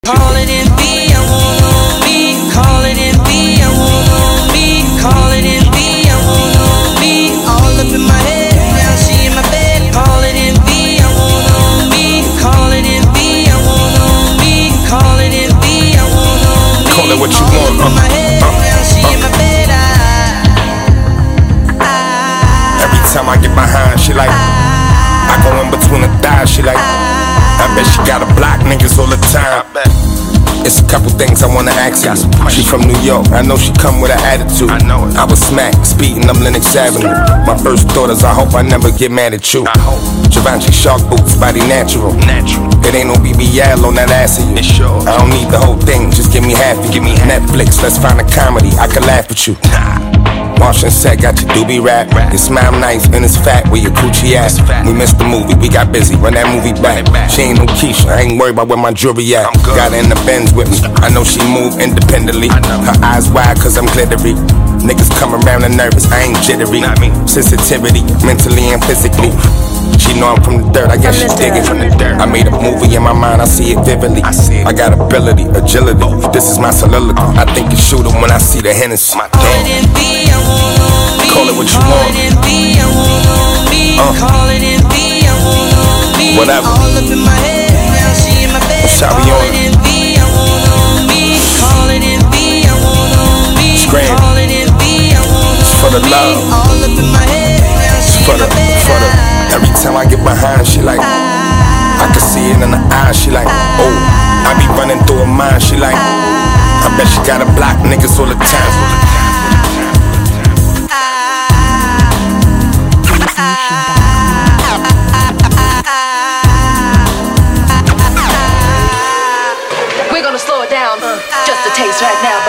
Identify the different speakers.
Speaker 1: Call it envy, I want on me. Call it envy, I want on me. Call it envy, I want on me. All up in my head, now she in my bed. Call it envy, I want on me. Call it envy, I want on me. Call it envy, I want on me.
Speaker 2: Call it what you want.
Speaker 1: All up in my head, now she in my bed.
Speaker 2: Every time I get behind, she like, I go in between the thighs, she like, I bet she got a block niggas all the time. It's a couple things I wanna ask you. She from New York, I know she come with an attitude. I was smacked, speeding up Lenox Avenue. My first thought is I hope I never get mad at you. Givenchy shark boots, body natural. It ain't no BBL on that ass of you. I don't need the whole thing, just give me half of you. Netflix, let's find a comedy, I can laugh at you. Martian said, got your doobie rap. Your smile nice and it's fat, where your coochie at? We missed the movie, we got busy, run that movie back. She ain't no Keisha, I ain't worried about where my jewelry at. Got her in the Benz with me, I know she move independently. Her eyes wide cause I'm glittery. Niggas come around and nervous, I ain't jittery. Sensitivity, mentally and physically. She know I'm from the dirt, I guess she digging from the dirt. I made a movie in my mind, I see it vividly. I got ability, agility, this is my soliloquy. I think you shoot 'em when I see the Hennessy. Call it what you want. Whatever. What's how we on it? Scream. It's for the love. It's for the. Every time I get behind, she like, I can see it in her eyes. She like, oh, I be running through her mind. She like, I bet she got a block niggas all the time.
Speaker 3: We're gonna slow it down just a taste right now.